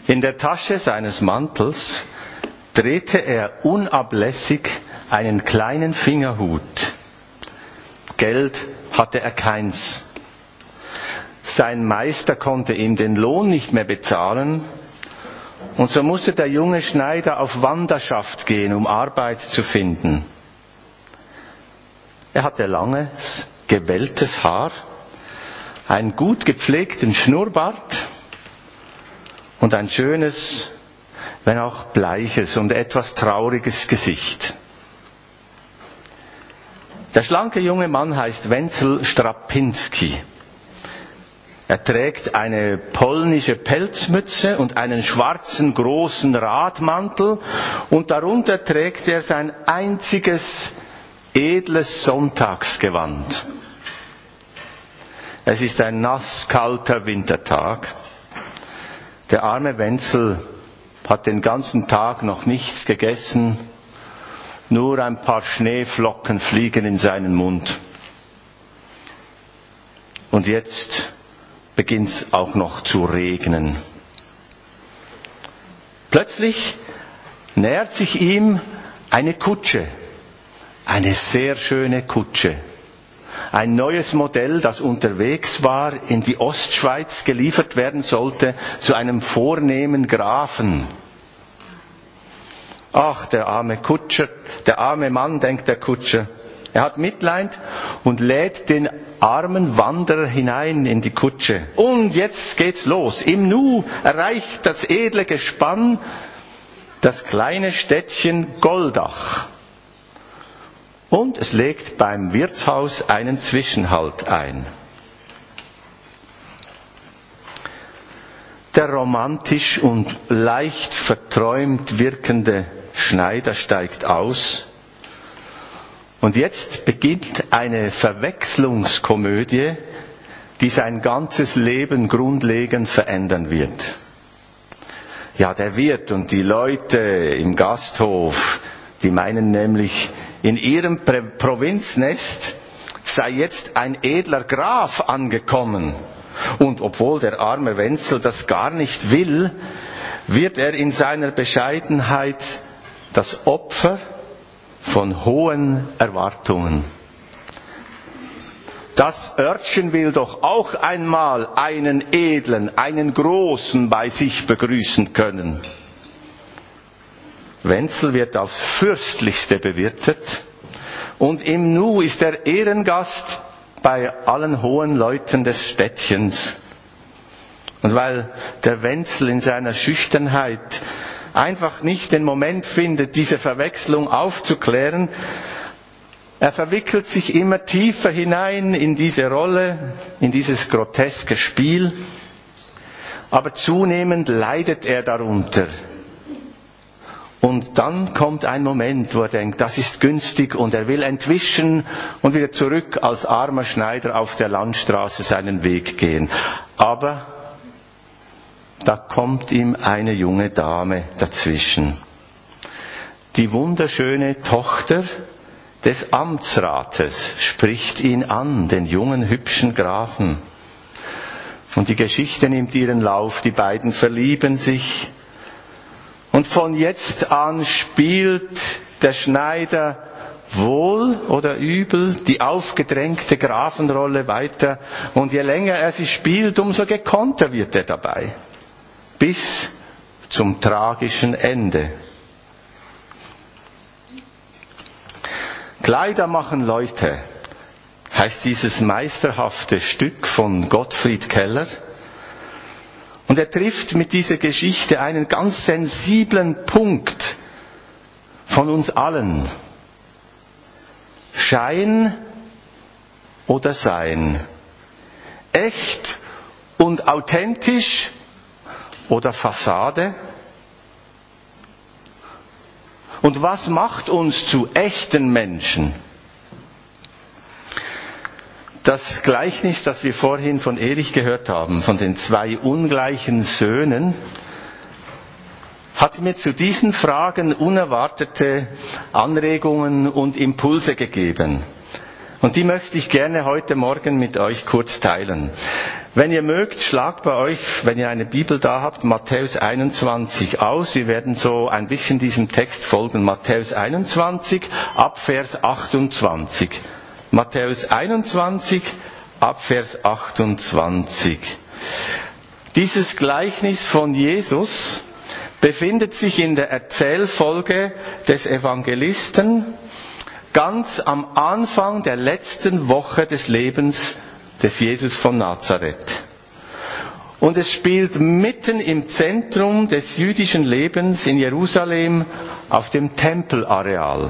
In der Tasche seines Mantels drehte er unablässig einen kleinen Fingerhut. Geld hatte er keins. Sein Meister konnte ihm den Lohn nicht mehr bezahlen, und so musste der junge Schneider auf Wanderschaft gehen, um Arbeit zu finden. Er hatte langes, gewelltes Haar, einen gut gepflegten Schnurrbart und ein schönes, wenn auch bleiches und etwas trauriges Gesicht. Der schlanke junge Mann heißt Wenzel Strapinski. Er trägt eine polnische Pelzmütze und einen schwarzen großen Radmantel, und darunter trägt er sein einziges edles Sonntagsgewand. Es ist ein nasskalter Wintertag. Der arme Wenzel hat den ganzen Tag noch nichts gegessen, nur ein paar Schneeflocken fliegen in seinen Mund. Und jetzt beginnt es auch noch zu regnen. Plötzlich nähert sich ihm eine Kutsche, eine sehr schöne Kutsche. Ein neues Modell, das unterwegs war, in die Ostschweiz geliefert werden sollte, zu einem vornehmen Grafen. Ach, der arme Kutscher, der arme Mann, denkt der Kutscher. Er hat Mitleid und lädt den armen Wanderer hinein in die Kutsche. Und jetzt geht's los. Im Nu erreicht das edle Gespann das kleine Städtchen Goldach. Und es legt beim Wirtshaus einen Zwischenhalt ein. Der romantisch und leicht verträumt wirkende Schneider steigt aus. Und jetzt beginnt eine Verwechslungskomödie, die sein ganzes Leben grundlegend verändern wird. Ja, der Wirt und die Leute im Gasthof, die meinen nämlich, in ihrem Provinznest sei jetzt ein edler Graf angekommen. Und obwohl der arme Wenzel das gar nicht will, wird er in seiner Bescheidenheit das Opfer von hohen Erwartungen. Das Örtchen will doch auch einmal einen Edlen, einen Großen bei sich begrüßen können. Wenzel wird aufs Fürstlichste bewirtet und im Nu ist er Ehrengast bei allen hohen Leuten des Städtchens. Und weil der Wenzel in seiner Schüchternheit einfach nicht den Moment findet, diese Verwechslung aufzuklären, er verwickelt sich immer tiefer hinein in diese Rolle, in dieses groteske Spiel, aber zunehmend leidet er darunter. Und dann kommt ein Moment, wo er denkt, das ist günstig, und er will entwischen und wieder zurück als armer Schneider auf der Landstraße seinen Weg gehen. Aber da kommt ihm eine junge Dame dazwischen. Die wunderschöne Tochter des Amtsrates spricht ihn an, den jungen, hübschen Grafen. Und die Geschichte nimmt ihren Lauf, die beiden verlieben sich. Und von jetzt an spielt der Schneider wohl oder übel die aufgedrängte Grafenrolle weiter. Und je länger er sie spielt, umso gekonnter wird er dabei. Bis zum tragischen Ende. Kleider machen Leute, heißt dieses meisterhafte Stück von Gottfried Keller. Und er trifft mit dieser Geschichte einen ganz sensiblen Punkt von uns allen. Schein oder Sein? Echt und authentisch oder Fassade? Und was macht uns zu echten Menschen? Das Gleichnis, das wir vorhin von Erich gehört haben, von den zwei ungleichen Söhnen, hat mir zu diesen Fragen unerwartete Anregungen und Impulse gegeben. Und die möchte ich gerne heute Morgen mit euch kurz teilen. Wenn ihr mögt, schlagt bei euch, wenn ihr eine Bibel da habt, Matthäus 21 aus. Wir werden so ein bisschen diesem Text folgen. Matthäus 21 ab Vers 28. Matthäus 21 ab Vers 28. Dieses Gleichnis von Jesus befindet sich in der Erzählfolge des Evangelisten ganz am Anfang der letzten Woche des Lebens des Jesus von Nazareth. Und es spielt mitten im Zentrum des jüdischen Lebens in Jerusalem auf dem Tempelareal.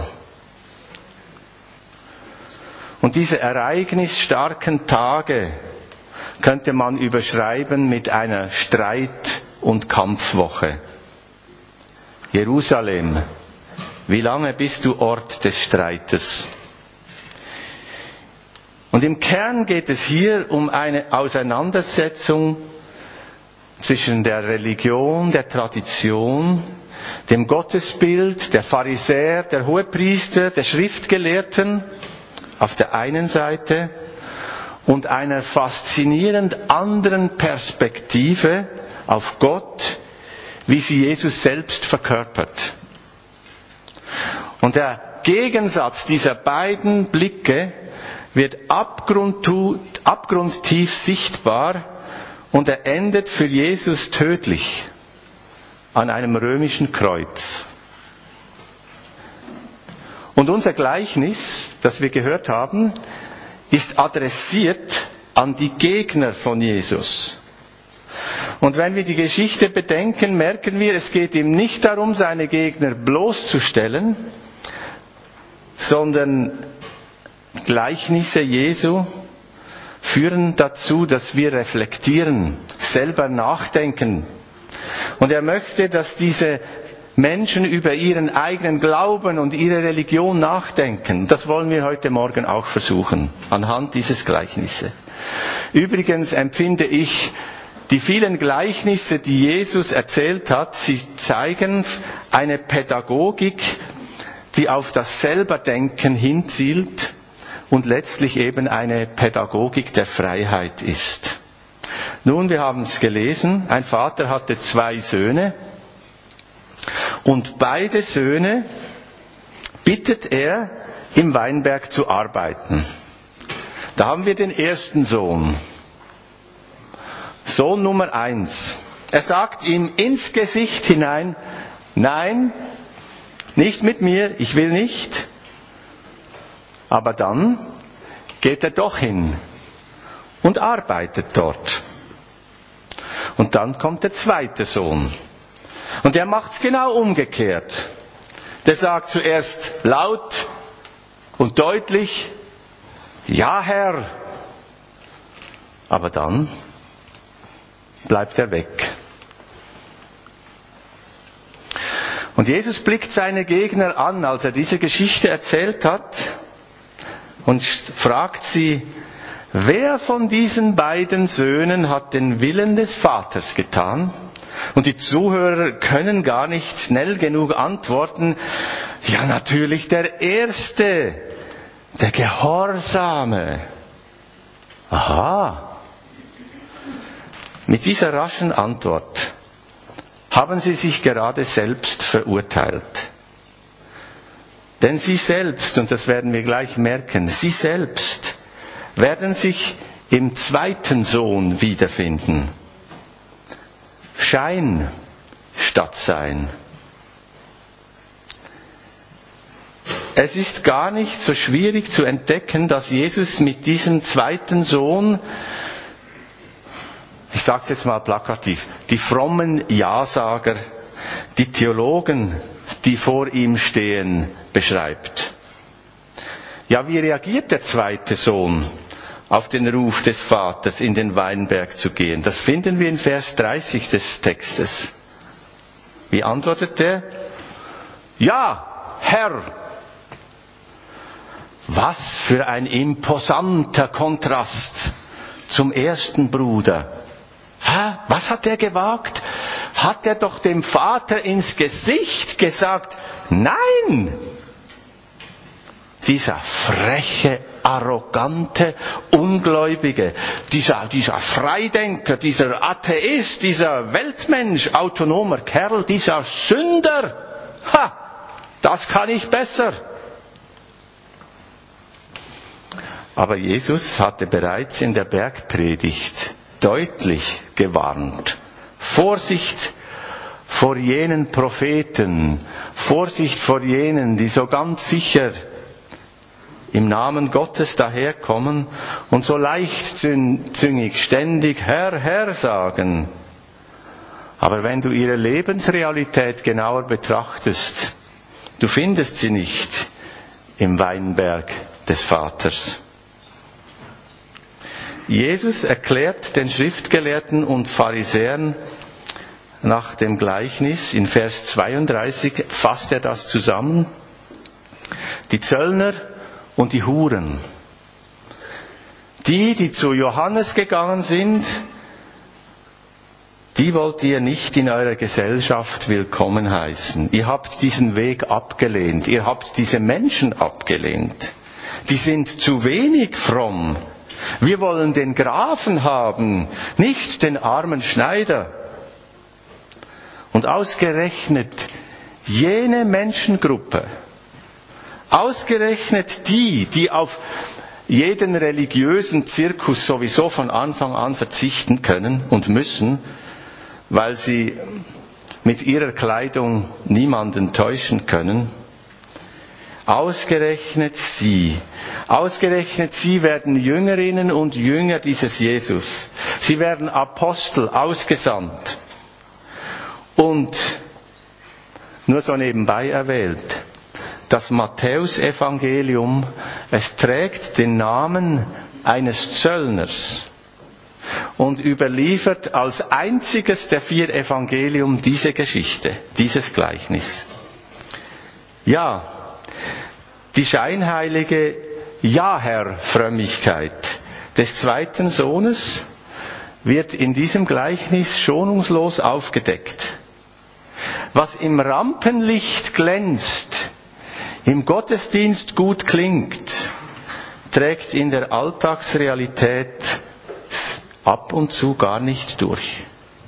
Und diese ereignisstarken Tage könnte man überschreiben mit einer Streit- und Kampfwoche. Jerusalem, wie lange bist du Ort des Streites? Und im Kern geht es hier um eine Auseinandersetzung zwischen der Religion, der Tradition, dem Gottesbild, der Pharisäer, der Hohepriester, der Schriftgelehrten auf der einen Seite und einer faszinierend anderen Perspektive auf Gott, wie sie Jesus selbst verkörpert. Und der Gegensatz dieser beiden Blicke wird abgrundtief sichtbar und er endet für Jesus tödlich an einem römischen Kreuz. Und unser Gleichnis, das wir gehört haben, ist adressiert an die Gegner von Jesus. Und wenn wir die Geschichte bedenken, merken wir, es geht ihm nicht darum, seine Gegner bloßzustellen, sondern Gleichnisse Jesu führen dazu, dass wir reflektieren, selber nachdenken. Und er möchte, dass diese Menschen über ihren eigenen Glauben und ihre Religion nachdenken. Das wollen wir heute Morgen auch versuchen, anhand dieses Gleichnisse. Übrigens empfinde ich die vielen Gleichnisse, die Jesus erzählt hat, sie zeigen eine Pädagogik, die auf das Selberdenken hinzielt und letztlich eben eine Pädagogik der Freiheit ist. Nun, wir haben es gelesen, ein Vater hatte 2 Söhne und beide Söhne bittet er, im Weinberg zu arbeiten. Da haben wir den ersten Sohn. Sohn Nummer 1. Er sagt ihm ins Gesicht hinein, nein, nicht mit mir, ich will nicht. Aber dann geht er doch hin und arbeitet dort. Und dann kommt der zweite Sohn. Und der macht es genau umgekehrt. Der sagt zuerst laut und deutlich, ja Herr. Aber dann bleibt er weg. Und Jesus blickt seine Gegner an, als er diese Geschichte erzählt hat, und fragt sie, wer von diesen beiden Söhnen hat den Willen des Vaters getan? Und die Zuhörer können gar nicht schnell genug antworten, ja natürlich der Erste, der Gehorsame. Aha. Mit dieser raschen Antwort haben sie sich gerade selbst verurteilt. Denn sie selbst, und das werden wir gleich merken, sie selbst werden sich im zweiten Sohn wiederfinden. Schein statt Sein. Es ist gar nicht so schwierig zu entdecken, dass Jesus mit diesem zweiten Sohn, ich sage es jetzt mal plakativ, die frommen Ja-Sager, die Theologen, die vor ihm stehen, beschreibt. Ja, wie reagiert der zweite Sohn auf den Ruf des Vaters, in den Weinberg zu gehen? Das finden wir in Vers 30 des Textes. Wie antwortet er? Ja, Herr. Was für ein imposanter Kontrast zum ersten Bruder. Hä? Was hat er gewagt? Hat er doch dem Vater ins Gesicht gesagt, nein! Dieser freche arrogante Ungläubige, dieser Freidenker, dieser Atheist, dieser Weltmensch, autonomer Kerl, dieser Sünder. Das kann ich besser. Aber Jesus hatte bereits in der Bergpredigt deutlich gewarnt. Vorsicht vor jenen Propheten, Vorsicht vor jenen, die so ganz sicher im Namen Gottes daherkommen und so leichtzüngig ständig Herr, Herr sagen. Aber wenn du ihre Lebensrealität genauer betrachtest, du findest sie nicht im Weinberg des Vaters. Jesus erklärt den Schriftgelehrten und Pharisäern nach dem Gleichnis, in Vers 32 fasst er das zusammen, die Zöllner und die Huren. Die zu Johannes gegangen sind, die wollt ihr nicht in eurer Gesellschaft willkommen heißen. Ihr habt diesen Weg abgelehnt, ihr habt diese Menschen abgelehnt. Die sind zu wenig fromm. Wir wollen den Grafen haben, nicht den armen Schneider. Und ausgerechnet jene Menschengruppe, ausgerechnet die auf jeden religiösen Zirkus sowieso von Anfang an verzichten können und müssen, weil sie mit ihrer Kleidung niemanden täuschen können, ausgerechnet sie werden Jüngerinnen und Jünger dieses Jesus. Sie werden Apostel ausgesandt. Und nur so nebenbei erwähnt, das Matthäusevangelium, es trägt den Namen eines Zöllners und überliefert als einziges der 4 Evangelien diese Geschichte, dieses Gleichnis. Ja, die scheinheilige Ja-Herr-Frömmigkeit des zweiten Sohnes wird in diesem Gleichnis schonungslos aufgedeckt. Was im Rampenlicht glänzt, im Gottesdienst gut klingt, trägt in der Alltagsrealität ab und zu gar nicht durch.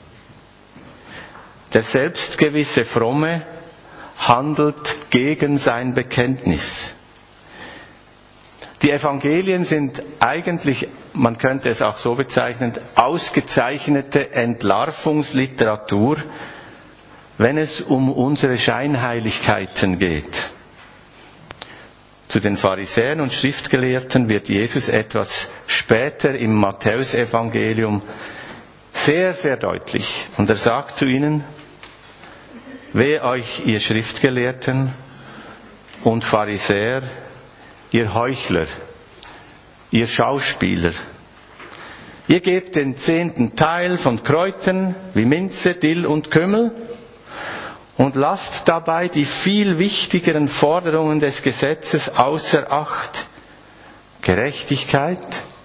Der selbstgewisse Fromme handelt gegen sein Bekenntnis. Die Evangelien sind eigentlich, man könnte es auch so bezeichnen, ausgezeichnete Entlarvungsliteratur, wenn es um unsere Scheinheiligkeiten geht. Zu den Pharisäern und Schriftgelehrten wird Jesus etwas später im Matthäusevangelium sehr, sehr deutlich. Und er sagt zu ihnen, wehe euch, ihr Schriftgelehrten und Pharisäer, ihr Heuchler, ihr Schauspieler. Ihr gebt den 10. Teil von Kräutern wie Minze, Dill und Kümmel und lasst dabei die viel wichtigeren Forderungen des Gesetzes außer Acht. Gerechtigkeit,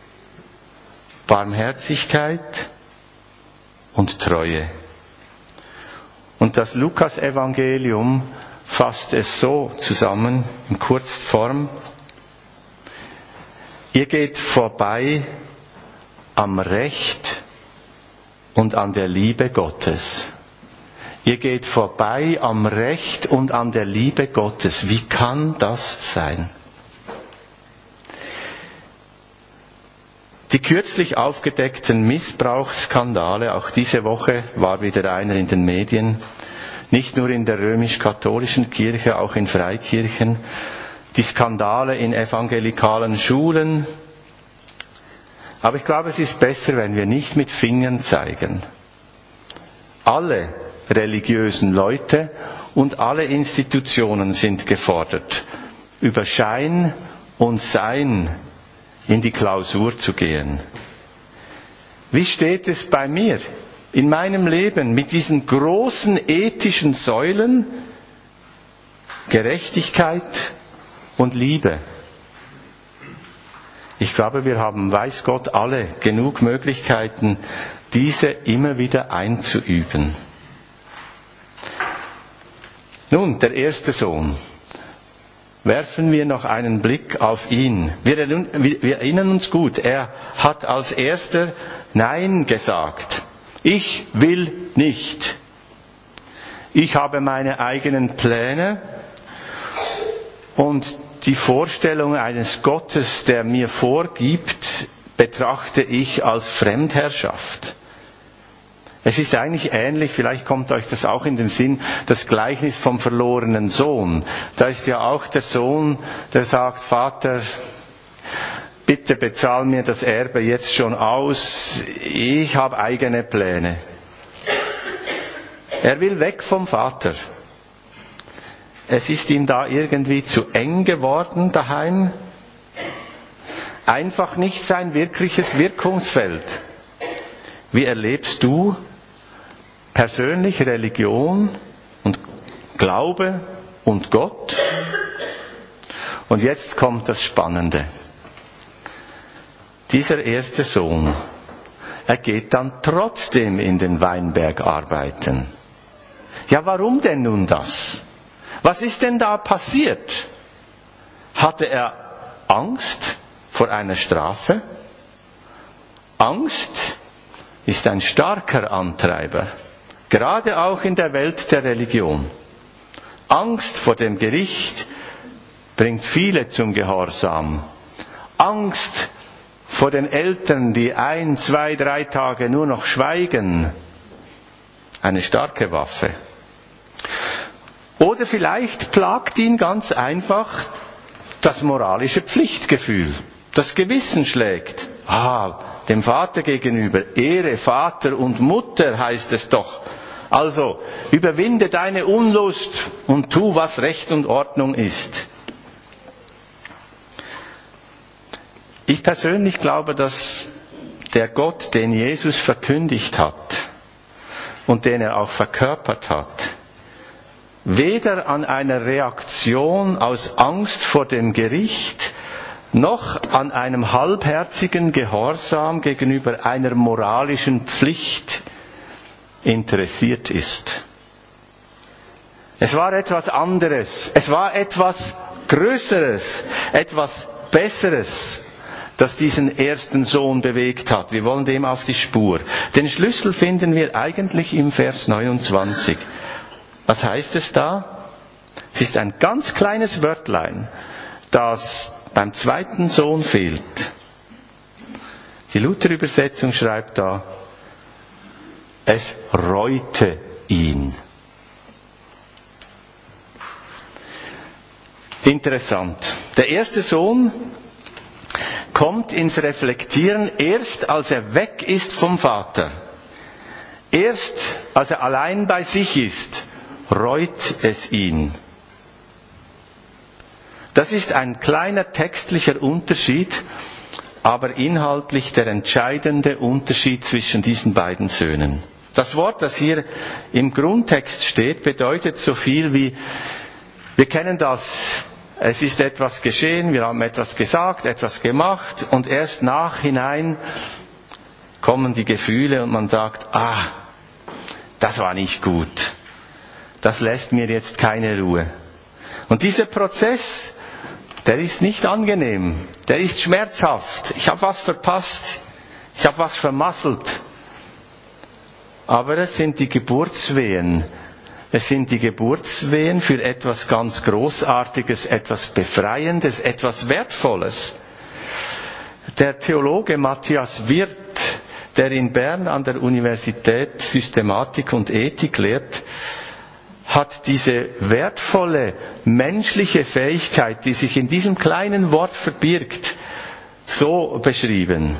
Barmherzigkeit und Treue. Und das Lukas-Evangelium fasst es so zusammen, in Kurzform. Ihr geht vorbei am Recht und an der Liebe Gottes. Ihr geht vorbei am Recht und an der Liebe Gottes. Wie kann das sein? Die kürzlich aufgedeckten Missbrauchsskandale, auch diese Woche war wieder einer in den Medien, nicht nur in der römisch-katholischen Kirche, auch in Freikirchen, die Skandale in evangelikalen Schulen. Aber ich glaube, es ist besser, wenn wir nicht mit Fingern zeigen. Alle religiösen Leute und alle Institutionen sind gefordert, über Schein und Sein in die Klausur zu gehen. Wie steht es bei mir in meinem Leben mit diesen großen ethischen Säulen Gerechtigkeit und Liebe? Ich glaube, wir haben, weiß Gott, alle genug Möglichkeiten, diese immer wieder einzuüben. Nun, der erste Sohn. werfen wir noch einen Blick auf ihn. Wir erinnern uns gut, er hat als erster Nein gesagt. Ich will nicht. Ich habe meine eigenen Pläne und die Vorstellung eines Gottes, der mir vorgibt, betrachte ich als Fremdherrschaft. Es ist eigentlich ähnlich, vielleicht kommt euch das auch in den Sinn, das Gleichnis vom verlorenen Sohn. Da ist ja auch der Sohn, der sagt, Vater, bitte bezahl mir das Erbe jetzt schon aus, ich habe eigene Pläne. Er will weg vom Vater. Es ist ihm da irgendwie zu eng geworden daheim. Einfach nicht sein wirkliches Wirkungsfeld. Wie erlebst du persönlich Religion und Glaube und Gott? Und jetzt kommt das Spannende. Dieser erste Sohn, er geht dann trotzdem in den Weinberg arbeiten. Ja, warum denn nun das? Was ist denn da passiert? Hatte er Angst vor einer Strafe? Angst ist ein starker Antreiber, gerade auch in der Welt der Religion. Angst vor dem Gericht bringt viele zum Gehorsam. Angst vor den Eltern, die 1, 2, 3 Tage nur noch schweigen, eine starke Waffe. Oder vielleicht plagt ihn ganz einfach das moralische Pflichtgefühl. Das Gewissen schlägt. Dem Vater gegenüber, Ehre Vater und Mutter heißt es doch. Also, überwinde deine Unlust und tu, was Recht und Ordnung ist. Ich persönlich glaube, dass der Gott, den Jesus verkündigt hat und den er auch verkörpert hat, weder an einer Reaktion aus Angst vor dem Gericht, noch an einem halbherzigen Gehorsam gegenüber einer moralischen Pflicht interessiert ist. Es war etwas anderes, es war etwas Größeres, etwas Besseres, das diesen ersten Sohn bewegt hat. Wir wollen dem auf die Spur. Den Schlüssel finden wir eigentlich im Vers 29. Was heißt es da? Es ist ein ganz kleines Wörtlein, das beim zweiten Sohn fehlt. Die Luther-Übersetzung schreibt da, es reute ihn. Interessant. Der erste Sohn kommt ins Reflektieren erst, als er weg ist vom Vater. Erst, als er allein bei sich ist, reut es ihn. Das ist ein kleiner textlicher Unterschied, aber inhaltlich der entscheidende Unterschied zwischen diesen beiden Söhnen. Das Wort, das hier im Grundtext steht, bedeutet so viel wie, wir kennen das, es ist etwas geschehen, wir haben etwas gesagt, etwas gemacht und erst nachhinein kommen die Gefühle und man sagt, das war nicht gut. Das lässt mir jetzt keine Ruhe. Und dieser Prozess, der ist nicht angenehm, der ist schmerzhaft. Ich habe was verpasst, ich habe was vermasselt. Aber es sind die Geburtswehen. Es sind die Geburtswehen für etwas ganz Großartiges, etwas Befreiendes, etwas Wertvolles. Der Theologe Matthias Wirth, der in Bern an der Universität Systematik und Ethik lehrt, hat diese wertvolle menschliche Fähigkeit, die sich in diesem kleinen Wort verbirgt, so beschrieben.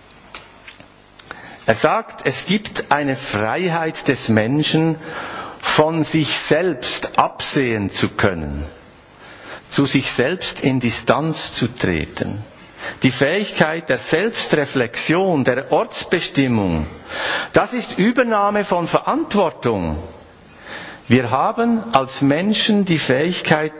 Er sagt, es gibt eine Freiheit des Menschen, von sich selbst absehen zu können, zu sich selbst in Distanz zu treten. Die Fähigkeit der Selbstreflexion, der Ortsbestimmung, das ist Übernahme von Verantwortung. Wir haben als Menschen die Fähigkeit,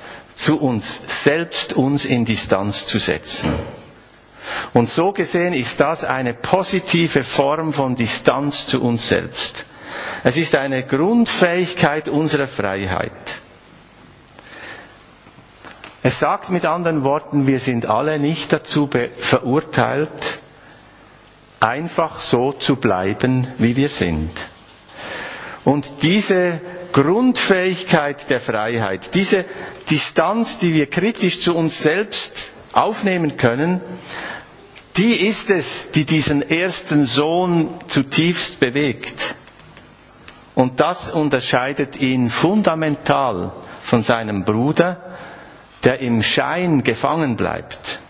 uns in Distanz zu setzen. Und so gesehen ist das eine positive Form von Distanz zu uns selbst. Es ist eine Grundfähigkeit unserer Freiheit. Es sagt mit anderen Worten, wir sind alle nicht dazu verurteilt, einfach so zu bleiben, wie wir sind. Und diese Grundfähigkeit der Freiheit, diese Distanz, die wir kritisch zu uns selbst aufnehmen können, die ist es, die diesen ersten Sohn zutiefst bewegt. Und das unterscheidet ihn fundamental von seinem Bruder, der im Schein gefangen bleibt.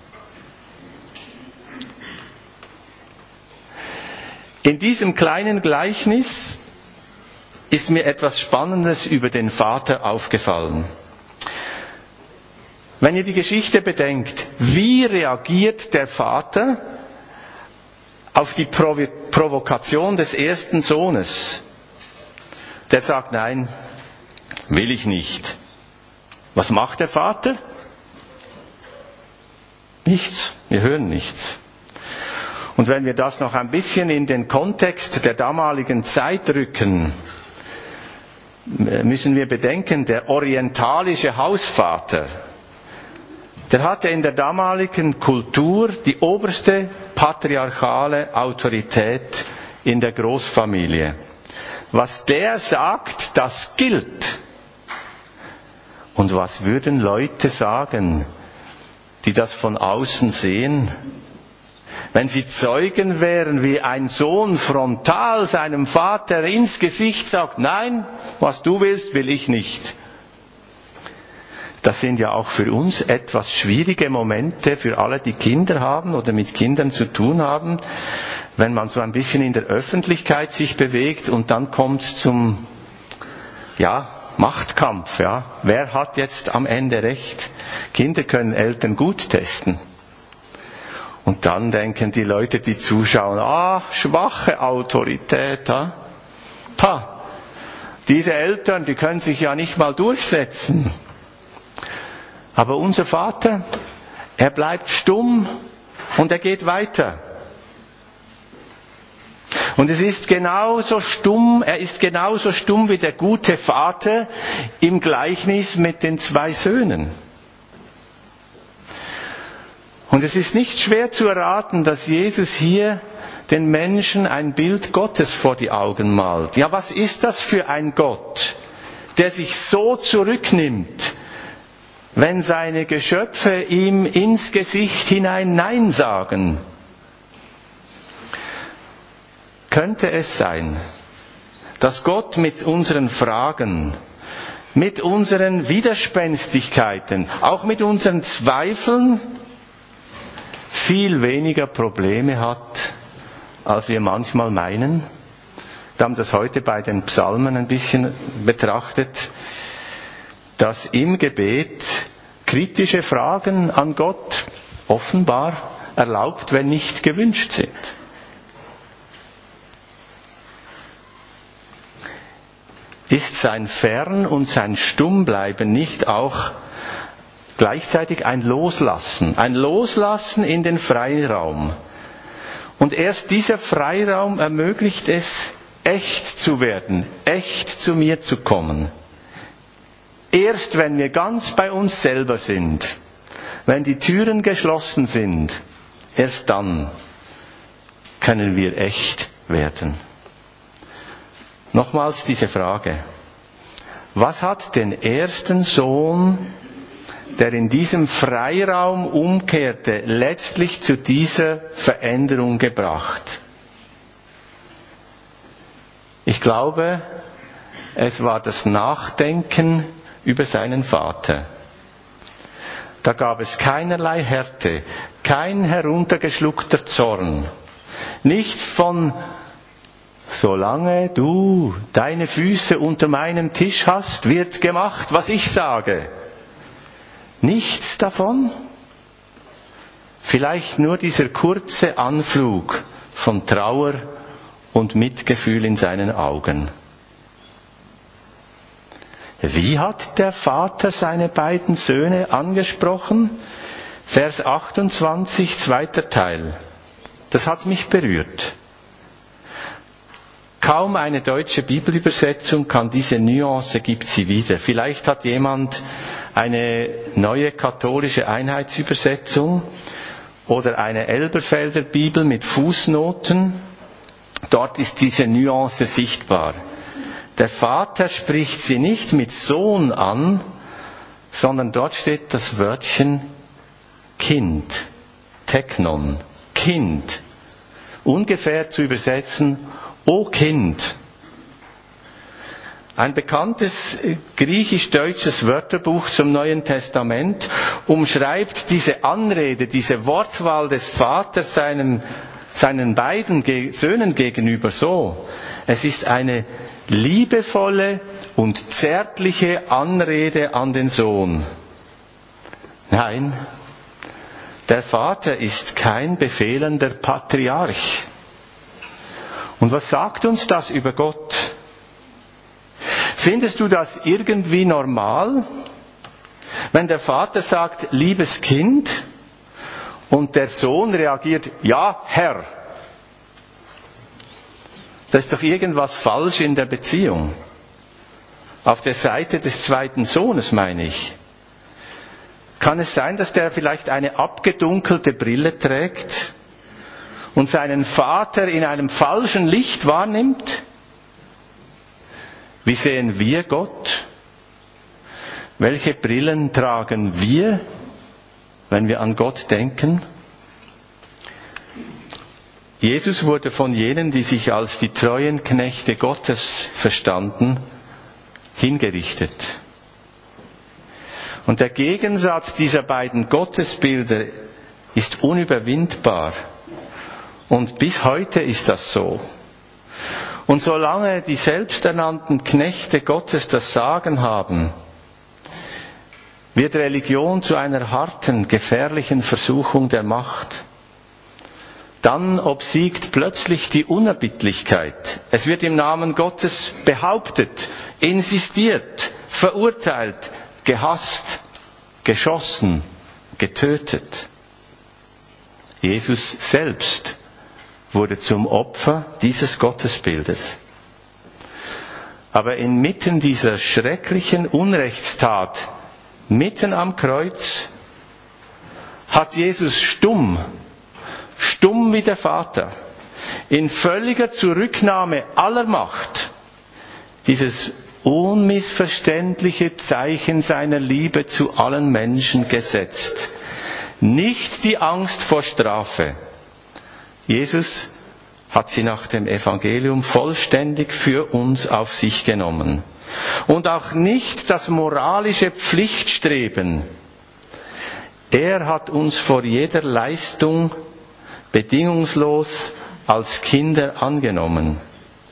In diesem kleinen Gleichnis ist mir etwas Spannendes über den Vater aufgefallen. Wenn ihr die Geschichte bedenkt, wie reagiert der Vater auf die Provokation des ersten Sohnes? Der sagt, nein, will ich nicht. Was macht der Vater? Nichts. Wir hören nichts. Und wenn wir das noch ein bisschen in den Kontext der damaligen Zeit rücken, müssen wir bedenken, der orientalische Hausvater, der hatte in der damaligen Kultur die oberste patriarchale Autorität in der Großfamilie. Was der sagt, das gilt. Und was würden Leute sagen, die das von außen sehen? Wenn sie Zeugen wären, wie ein Sohn frontal seinem Vater ins Gesicht sagt, nein, was du willst, will ich nicht. Das sind ja auch für uns etwas schwierige Momente, für alle, die Kinder haben oder mit Kindern zu tun haben, wenn man so ein bisschen in der Öffentlichkeit sich bewegt und dann kommt es zum, Machtkampf, Wer hat jetzt am Ende recht? Kinder können Eltern gut testen. Und dann denken die Leute, die zuschauen, schwache Autorität, diese Eltern, die können sich ja nicht mal durchsetzen. Aber unser Vater, er bleibt stumm und er geht weiter. Und er ist genauso stumm wie der gute Vater im Gleichnis mit den 2 Söhnen. Und es ist nicht schwer zu erraten, dass Jesus hier den Menschen ein Bild Gottes vor die Augen malt. Ja, was ist das für ein Gott, der sich so zurücknimmt, wenn seine Geschöpfe ihm ins Gesicht hinein Nein sagen? Könnte es sein, dass Gott mit unseren Fragen, mit unseren Widerspenstigkeiten, auch mit unseren Zweifeln viel weniger Probleme hat, als wir manchmal meinen? Wir haben das heute bei den Psalmen ein bisschen betrachtet, dass im Gebet kritische Fragen an Gott offenbar erlaubt, wenn nicht gewünscht sind. Ist sein Fern- und sein Stummbleiben nicht auch gleichzeitig ein Loslassen in den Freiraum? Und erst dieser Freiraum ermöglicht es, echt zu werden, echt zu mir zu kommen. Erst wenn wir ganz bei uns selber sind, wenn die Türen geschlossen sind, erst dann können wir echt werden. Nochmals diese Frage. Was hat den ersten Sohn, der in diesem Freiraum umkehrte, letztlich zu dieser Veränderung gebracht? Ich glaube, es war das Nachdenken über seinen Vater. Da gab es keinerlei Härte, kein heruntergeschluckter Zorn, nichts von solange du deine Füße unter meinem Tisch hast, wird gemacht, was ich sage. Nichts davon. Vielleicht nur dieser kurze Anflug von Trauer und Mitgefühl in seinen Augen. Wie hat der Vater seine beiden Söhne angesprochen? Vers 28, 2. Teil. Das hat mich berührt. Kaum eine deutsche Bibelübersetzung kann diese Nuance, gibt sie wieder. Vielleicht hat jemand eine neue katholische Einheitsübersetzung oder eine Elberfelder Bibel mit Fußnoten. Dort ist diese Nuance sichtbar. Der Vater spricht sie nicht mit Sohn an, sondern dort steht das Wörtchen Kind, Teknon, Kind. Ungefähr zu übersetzen, O Kind. Ein bekanntes griechisch-deutsches Wörterbuch zum Neuen Testament umschreibt diese Anrede, diese Wortwahl des Vaters seinen beiden Söhnen gegenüber so: Es ist eine liebevolle und zärtliche Anrede an den Sohn. Nein, der Vater ist kein befehlender Patriarch. Und was sagt uns das über Gott? Findest du das irgendwie normal, wenn der Vater sagt, liebes Kind, und der Sohn reagiert, ja, Herr? Da ist doch irgendwas falsch in der Beziehung. Auf der Seite des zweiten Sohnes, meine ich. Kann es sein, dass der vielleicht eine abgedunkelte Brille trägt und seinen Vater in einem falschen Licht wahrnimmt? Wie sehen wir Gott? Welche Brillen tragen wir, wenn wir an Gott denken? Jesus wurde von jenen, die sich als die treuen Knechte Gottes verstanden, hingerichtet. Und der Gegensatz dieser beiden Gottesbilder ist unüberwindbar. Und bis heute ist das so. Und solange die selbsternannten Knechte Gottes das Sagen haben, wird Religion zu einer harten, gefährlichen Versuchung der Macht. Dann obsiegt plötzlich die Unerbittlichkeit. Es wird im Namen Gottes behauptet, insistiert, verurteilt, gehasst, geschossen, getötet. Jesus selbst wurde zum Opfer dieses Gottesbildes. Aber inmitten dieser schrecklichen Unrechtstat, mitten am Kreuz, hat Jesus stumm wie der Vater, in völliger Zurücknahme aller Macht, dieses unmissverständliche Zeichen seiner Liebe zu allen Menschen gesetzt. Nicht die Angst vor Strafe. Jesus hat sie nach dem Evangelium vollständig für uns auf sich genommen. Und auch nicht das moralische Pflichtstreben. Er hat uns vor jeder Leistung bedingungslos als Kinder angenommen.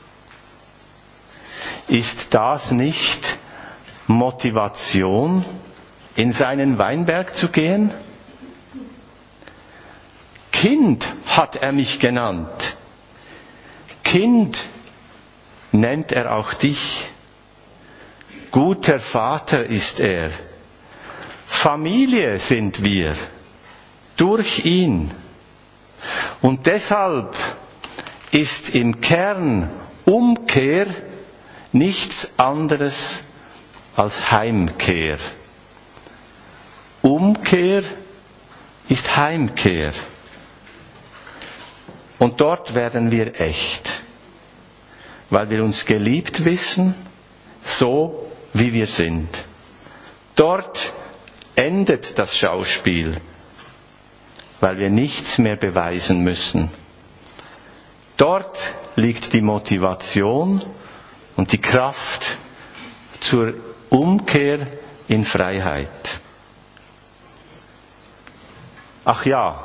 Ist das nicht Motivation, in seinen Weinberg zu gehen? Kind hat er mich genannt. Kind nennt er auch dich. Guter Vater ist er. Familie sind wir. Durch ihn. Und deshalb ist im Kern Umkehr nichts anderes als Heimkehr. Umkehr ist Heimkehr. Und dort werden wir echt, weil wir uns geliebt wissen, so wie wir sind. Dort endet das Schauspiel, weil wir nichts mehr beweisen müssen. Dort liegt die Motivation und die Kraft zur Umkehr in Freiheit. Ach ja,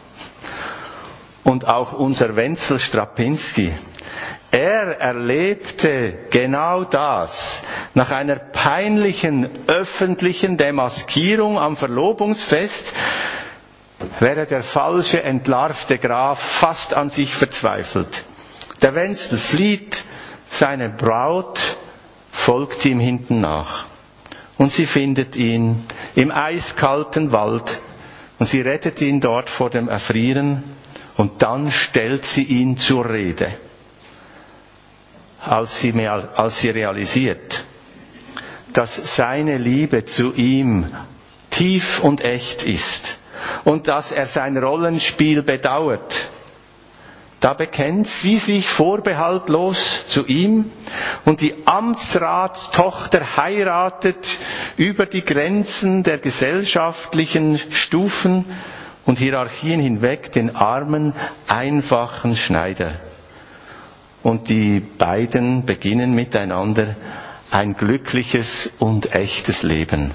und auch unser Wenzel Strapinski, er erlebte genau das. Nach einer peinlichen öffentlichen Demaskierung am Verlobungsfest wäre der falsche, entlarvte Graf fast an sich verzweifelt. Der Wenzel flieht, seine Braut folgt ihm hinten nach. Und sie findet ihn im eiskalten Wald und sie rettet ihn dort vor dem Erfrieren und dann stellt sie ihn zur Rede. Als sie realisiert, dass seine Liebe zu ihm tief und echt ist und dass er sein Rollenspiel bedauert, da bekennt sie sich vorbehaltlos zu ihm und die Amtsratstochter heiratet über die Grenzen der gesellschaftlichen Stufen und Hierarchien hinweg den armen, einfachen Schneider. Und die beiden beginnen miteinander ein glückliches und echtes Leben.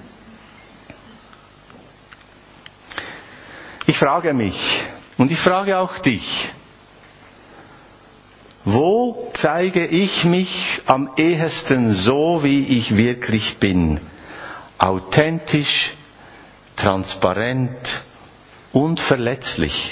Ich frage mich und ich frage auch dich, wo zeige ich mich am ehesten so, wie ich wirklich bin? Authentisch, transparent und verletzlich.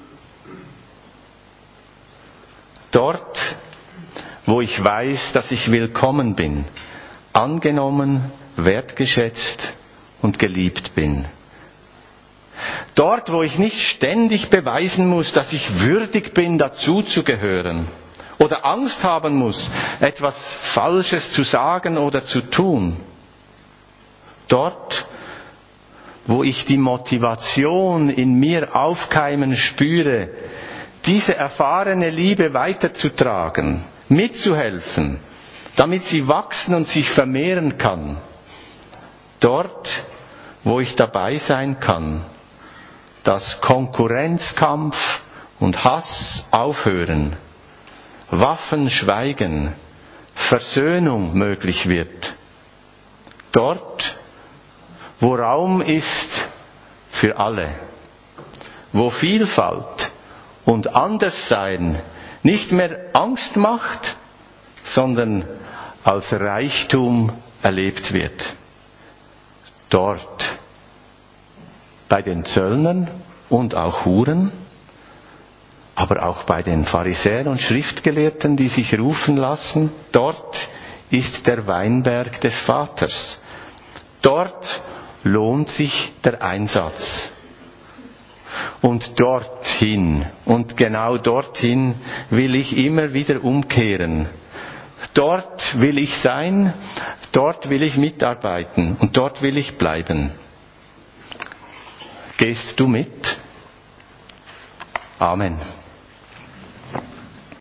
Dort, wo ich weiß, dass ich willkommen bin, angenommen, wertgeschätzt und geliebt bin. Dort, wo ich nicht ständig beweisen muss, dass ich würdig bin, dazuzugehören. Oder Angst haben muss, etwas Falsches zu sagen oder zu tun. Dort, wo ich die Motivation in mir aufkeimen spüre, diese erfahrene Liebe weiterzutragen, mitzuhelfen, damit sie wachsen und sich vermehren kann. Dort, wo ich dabei sein kann, dass Konkurrenzkampf und Hass aufhören, Waffen schweigen, Versöhnung möglich wird. Dort, wo Raum ist für alle, wo Vielfalt und Anderssein nicht mehr Angst macht, sondern als Reichtum erlebt wird. Dort, bei den Zöllnern und auch Huren, aber auch bei den Pharisäern und Schriftgelehrten, die sich rufen lassen, dort ist der Weinberg des Vaters. Dort lohnt sich der Einsatz. Und dorthin, und genau dorthin will ich immer wieder umkehren. Dort will ich sein, dort will ich mitarbeiten und dort will ich bleiben. Gehst du mit? Amen.